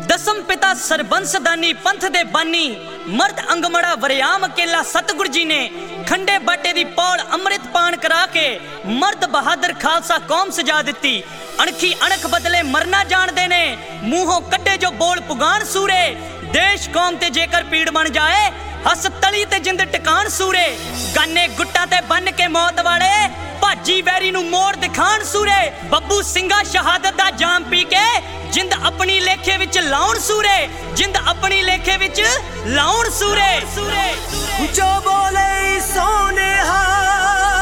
दसम पिता सरबंस दानी पंथ दे बानी मर्द अंगमड़ा वरियाम अकेला सतगुर जी ने खंडे बाटे दी पौड़ अमृत पान करा के मर्द बहादुर खालसा कौम सजा दिती। अणखी अणख बदले मरना जानदे ने मूहों कड्डे जो बोल पुगान सूरे। देश कौम ते जेकर पीड़ बन जाए हस तली ते जिंद टिकान सूरे। गाने गुट्टा ते बन के मौत वाले भाजी वैरी नू मोड़ दिखान सूरे। बब्बू सिंघा शहादत दा जाम पी के जिंद अपनी लेखे विच लाउण सूरे। जिंद अपनी लेखे विच लाउण सूरे। जो बोले सोने